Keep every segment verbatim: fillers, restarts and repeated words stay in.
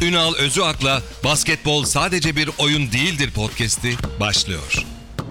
Ünal Özüak'la Basketbol Sadece Bir Oyun Değildir podcast'i başlıyor.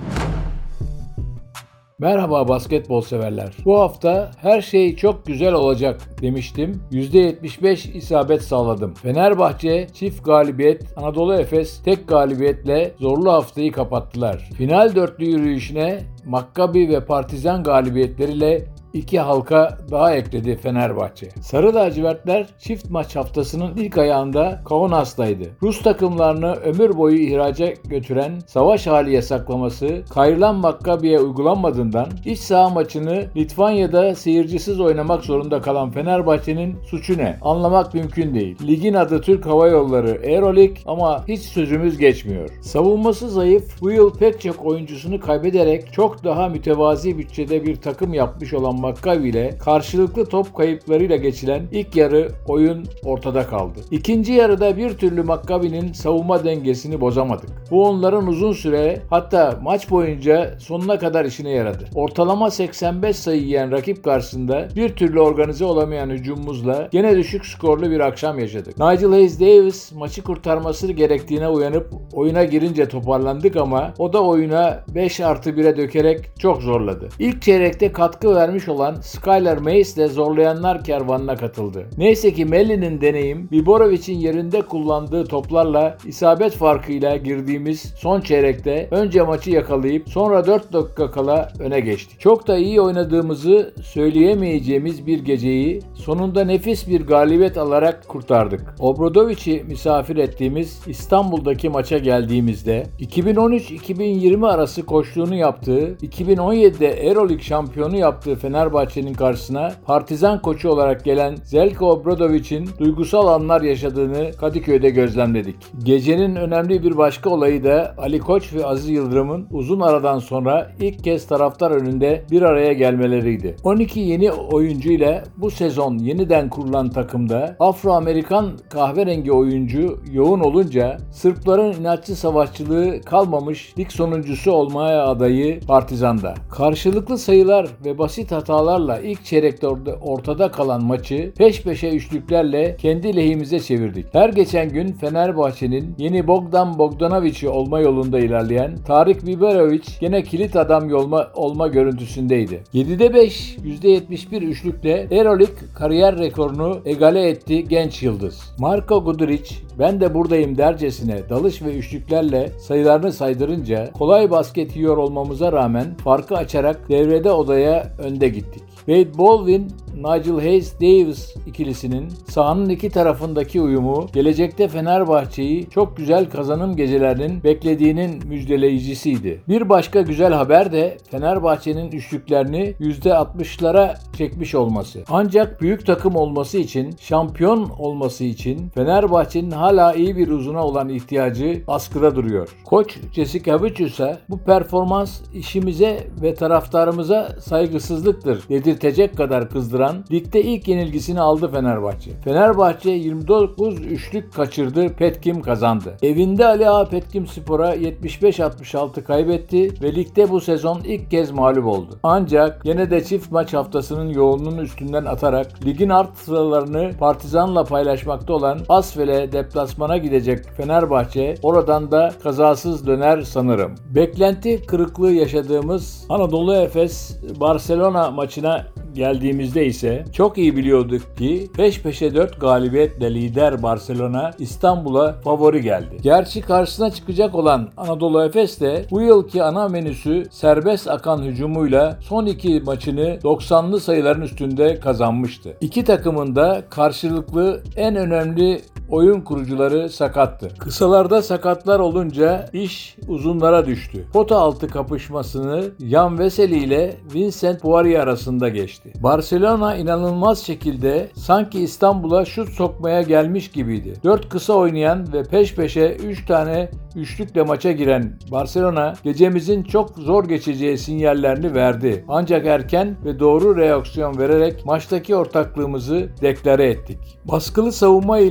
Merhaba basketbol severler. Bu hafta her şey çok güzel olacak demiştim. yüzde yetmiş beş isabet sağladım. Fenerbahçe çift galibiyet, Anadolu Efes tek galibiyetle zorlu haftayı kapattılar. Final dörtlü yürüyüşüne Maccabi ve Partizan galibiyetleriyle İki halka daha ekledi Fenerbahçe. Sarı lacivertler çift maç haftasının ilk ayağında Kaunas'taydı. Rus takımlarını ömür boyu ihraca götüren savaş hali yasaklaması Kayırlan Maccabi'ye uygulanmadığından iç saha maçını Litvanya'da seyircisiz oynamak zorunda kalan Fenerbahçe'nin suçu ne? Anlamak mümkün değil. Ligin adı Türk Hava Yolları Euroleague ama hiç sözümüz geçmiyor. Savunması zayıf, bu yıl pek çok oyuncusunu kaybederek çok daha mütevazi bütçede bir takım yapmış olan Maccabi ile karşılıklı top kayıplarıyla geçilen ilk yarı oyun ortada kaldı. İkinci yarıda bir türlü Maccabi'nin savunma dengesini bozamadık. Bu onların uzun süre, hatta maç boyunca sonuna kadar işine yaradı. Ortalama seksen beş sayı yiyen rakip karşısında bir türlü organize olamayan hücumumuzla gene düşük skorlu bir akşam yaşadık. Nigel Hayes-Davis maçı kurtarması gerektiğine uyanıp oyuna girince toparlandık ama o da oyuna beş artı bire dökerek çok zorladı. İlk çeyrekte katkı vermiş olan Skylar Mays de zorlayanlar kervanına katıldı. Neyse ki Melli'nin deneyim, Biborovic'in yerinde kullandığı toplarla isabet farkıyla girdiğimiz son çeyrekte önce maçı yakalayıp sonra dört dakika kala öne geçtik. Çok da iyi oynadığımızı söyleyemeyeceğimiz bir geceyi sonunda nefis bir galibiyet alarak kurtardık. Obradovic'i misafir ettiğimiz İstanbul'daki maça geldiğimizde iki bin on üç iki bin yirmi arası koçluğunu yaptığı, iki bin on yedide Euroleague şampiyonu yaptığı Fenerbahçe'nin karşısına Partizan koçu olarak gelen Zeljko Obradovic'in duygusal anlar yaşadığını Kadıköy'de gözlemledik. Gecenin önemli bir başka olayı da Ali Koç ve Aziz Yıldırım'ın uzun aradan sonra ilk kez taraftar önünde bir araya gelmeleriydi. on iki yeni oyuncu ile bu sezon yeniden kurulan takımda Afro-Amerikan kahverengi oyuncu yoğun olunca Sırpların inatçı savaşçılığı kalmamış lig sonuncusu olmaya adayı Partizan'da. Karşılıklı sayılar ve basit hatalarla ilk çeyrekte ortada kalan maçı peş peşe üçlüklerle kendi lehimize çevirdik. Her geçen gün Fenerbahçe'nin yeni Bogdan Bogdanovic'i olma yolunda ilerleyen Tarik Biberovic gene kilit adam yolma, olma görüntüsündeydi. yedide beş, yüzde yetmiş bir üçlükle Euroleague kariyer rekorunu egale etti genç yıldız. Marko Guduric ben de buradayım dercesine dalış ve üçlüklerle sayılarını saydırınca kolay basket yiyor olmamıza rağmen farkı açarak devrede odaya önde gittik. Wade Baldwin, Nigel Hayes-Davis ikilisinin sahanın iki tarafındaki uyumu gelecekte Fenerbahçe'yi çok güzel kazanım gecelerinin beklediğinin müjdeleyicisiydi. Bir başka güzel haber de Fenerbahçe'nin üçlüklerini yüzde altmışlara çekmiş olması. Ancak büyük takım olması için, şampiyon olması için Fenerbahçe'nin hala iyi bir uzuna olan ihtiyacı askıda duruyor. Koç Jessica Vicius'a bu performans işimize ve taraftarımıza saygısızlıktır dedirtecek kadar kızdıran ligde ilk yenilgisini aldı Fenerbahçe. Fenerbahçe yirmi dokuz üçlük kaçırdı, Petkim kazandı. Evinde Ali Ağa Petkimspor'a yetmiş beş altmış altı kaybetti ve ligde bu sezon ilk kez mağlup oldu. Ancak yine de çift maç haftasının yoğunluğunun üstünden atarak ligin alt sıralarını Partizan'la paylaşmakta olan Asfel'e deplasmana gidecek Fenerbahçe oradan da kazasız döner sanırım. Beklenti kırıklığı yaşadığımız Anadolu Efes Barcelona maçına geldiğimizde ise çok iyi biliyorduk ki peş peşe dört galibiyetle lider Barcelona İstanbul'a favori geldi. Gerçi karşısına çıkacak olan Anadolu Efes de bu yılki ana menüsü serbest akan hücumuyla son iki maçını doksanlı sayıların üstünde kazanmıştı. İki takımın da karşılıklı en önemli oyun kurucuları sakattı. Kısalarda sakatlar olunca iş uzunlara düştü. Pota altı kapışmasını Jan Veseli ile Vincent Poirier arasında geçti. Barcelona inanılmaz şekilde sanki İstanbul'a şut sokmaya gelmiş gibiydi. dört kısa oynayan ve peş peşe üç tane üçlükle maça giren Barcelona gecemizin çok zor geçeceği sinyallerini verdi. Ancak erken ve doğru reaksiyon vererek maçtaki ortaklığımızı deklare ettik. Baskılı savunma ile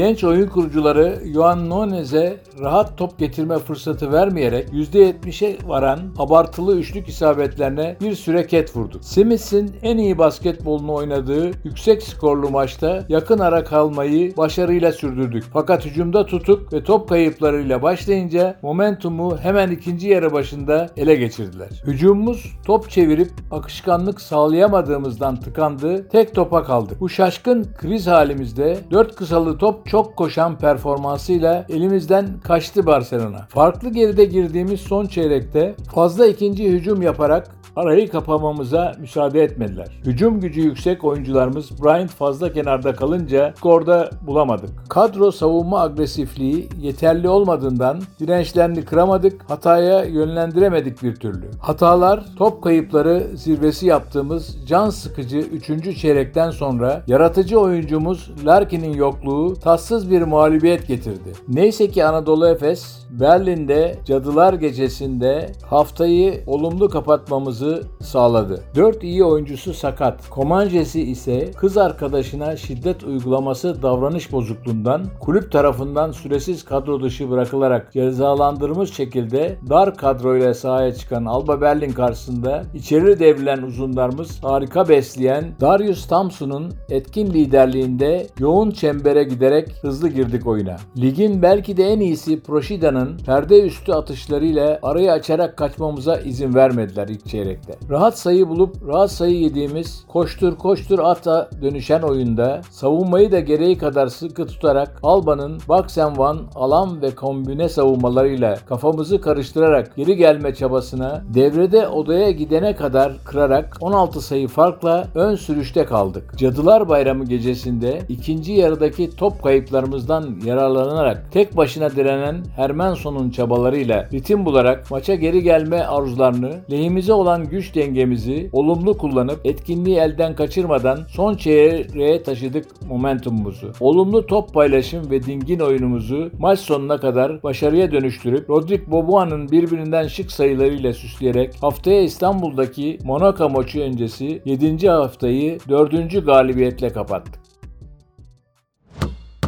Genç oyun kurucuları Joan Nunez'e rahat top getirme fırsatı vermeyerek yüzde yetmişe varan abartılı üçlük isabetlerine bir süre ket vurdu. Smith'in en iyi basketbolunu oynadığı yüksek skorlu maçta yakın ara kalmayı başarıyla sürdürdük. Fakat hücumda tutuk ve top kayıplarıyla başlayınca momentumu hemen ikinci yarı başında ele geçirdiler. Hücumumuz top çevirip akışkanlık sağlayamadığımızdan tıkandı, tek topa kaldık. Bu şaşkın kriz halimizde dört kısalı top çok koşan performansıyla elimizden kaçtı Barcelona. Farklı geride girdiğimiz son çeyrekte fazla ikinci hücum yaparak arayı kapamamıza müsaade etmediler. Hücum gücü yüksek oyuncularımız Bryant fazla kenarda kalınca skorda bulamadık. Kadro savunma agresifliği yeterli olmadığından dirençlerini kıramadık, hataya yönlendiremedik bir türlü. Hatalar, top kayıpları zirvesi yaptığımız can sıkıcı üçüncü çeyrekten sonra yaratıcı oyuncumuz Larkin'in yokluğu tatsız bir mağlubiyet getirdi. Neyse ki Anadolu Efes, Berlin'de Cadılar Gecesi'nde haftayı olumlu kapatmamızı sağladı. dört iyi oyuncusu sakat. Komanjesi ise kız arkadaşına şiddet uygulaması davranış bozukluğundan kulüp tarafından süresiz kadro dışı bırakılarak cezalandırılmış şekilde dar kadroyla sahaya çıkan Alba Berlin karşısında içeri devrilen uzunlarımız harika besleyen Darius Thompson'un etkin liderliğinde yoğun çembere giderek hızlı girdik oyuna. Ligin belki de en iyisi Proşida'nın perde üstü atışlarıyla arayı açarak kaçmamıza izin vermediler ilk çeyrekte. Rahat sayı bulup rahat sayı yediğimiz koştur koştur ata dönüşen oyunda savunmayı da gereği kadar sıkı tutarak Alba'nın box and one alan ve kombine savunmalarıyla kafamızı karıştırarak geri gelme çabasına devrede odaya gidene kadar kırarak on altı sayı farkla ön sürüşte kaldık. Cadılar Bayramı gecesinde ikinci yarıdaki top kayıplarımızdan yararlanarak tek başına direnen Hermansson'un çabalarıyla ritim bularak maça geri gelme arzularını, lehimize olan güç dengemizi olumlu kullanıp etkinliği elden kaçırmadan son çeyreğe taşıdık momentumumuzu. Olumlu top paylaşım ve dingin oyunumuzu maç sonuna kadar başarıya dönüştürüp Rodrik Boboa'nın birbirinden şık sayılarıyla süsleyerek haftaya İstanbul'daki Monaco maçı öncesi yedinci haftayı dördüncü galibiyetle kapattık.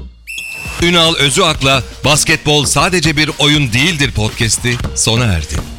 Ünal Özüak'la Basketbol Sadece Bir Oyun Değildir podcast'i sona erdi.